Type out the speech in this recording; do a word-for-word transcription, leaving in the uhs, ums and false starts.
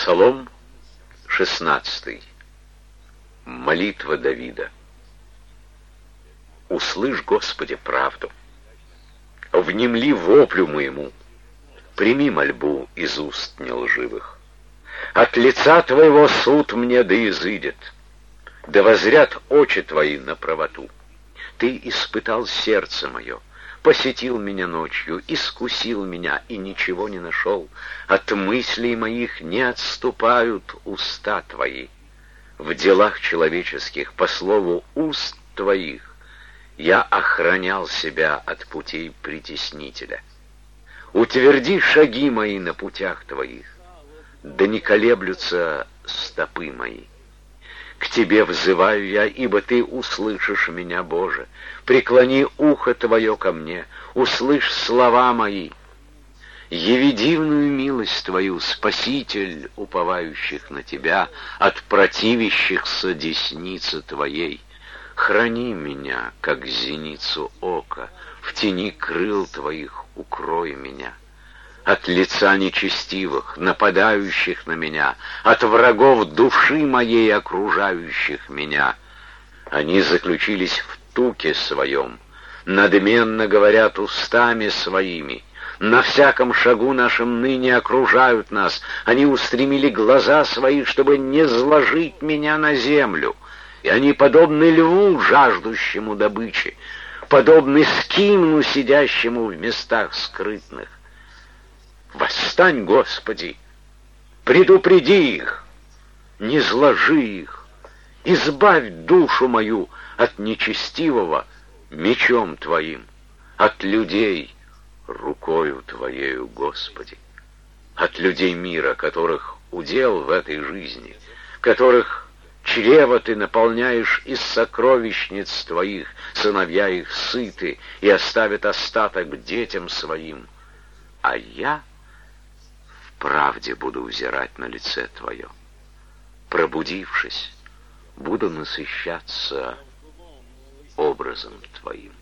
Псалом шестнадцатый. Молитва Давида. Услышь, Господи, правду. Внемли воплю моему. Прими мольбу из уст нелживых. От лица Твоего суд мне да изыдет. Да возрят очи Твои на правоту. Ты испытал сердце мое, посетил меня ночью, искусил меня и ничего не нашел. От мыслей моих не отступают уста Твои. В делах человеческих, по слову уст Твоих, я охранял себя от путей притеснителя. Утверди шаги мои на путях Твоих, да не колеблются стопы мои. К Тебе взываю я, ибо Ты услышишь меня, Боже. Преклони ухо Твое ко мне, услышь слова мои. Яви дивную милость Твою, Спаситель уповающих на Тебя, от противящихся десницы Твоей. Храни меня, как зеницу ока, в тени крыл Твоих укрой меня. От лица нечестивых, нападающих на меня, от врагов души моей, окружающих меня. Они заключились в туке своем, надменно говорят устами своими. На всяком шагу нашем ныне окружают нас. Они устремили глаза свои, чтобы не сложить меня на землю. И они подобны льву, жаждущему добычи, подобны скимну, сидящему в местах скрытных. Восстань, Господи, предупреди их, не зложи их, избавь душу мою от нечестивого мечом Твоим, от людей рукою Твоею, Господи, от людей мира, которых удел в этой жизни, которых чрево Ты наполняешь из сокровищниц Твоих, сыновья их сыты и оставят остаток детям своим, а я в правде буду взирать на лице Твое. Пробудившись, буду насыщаться образом Твоим.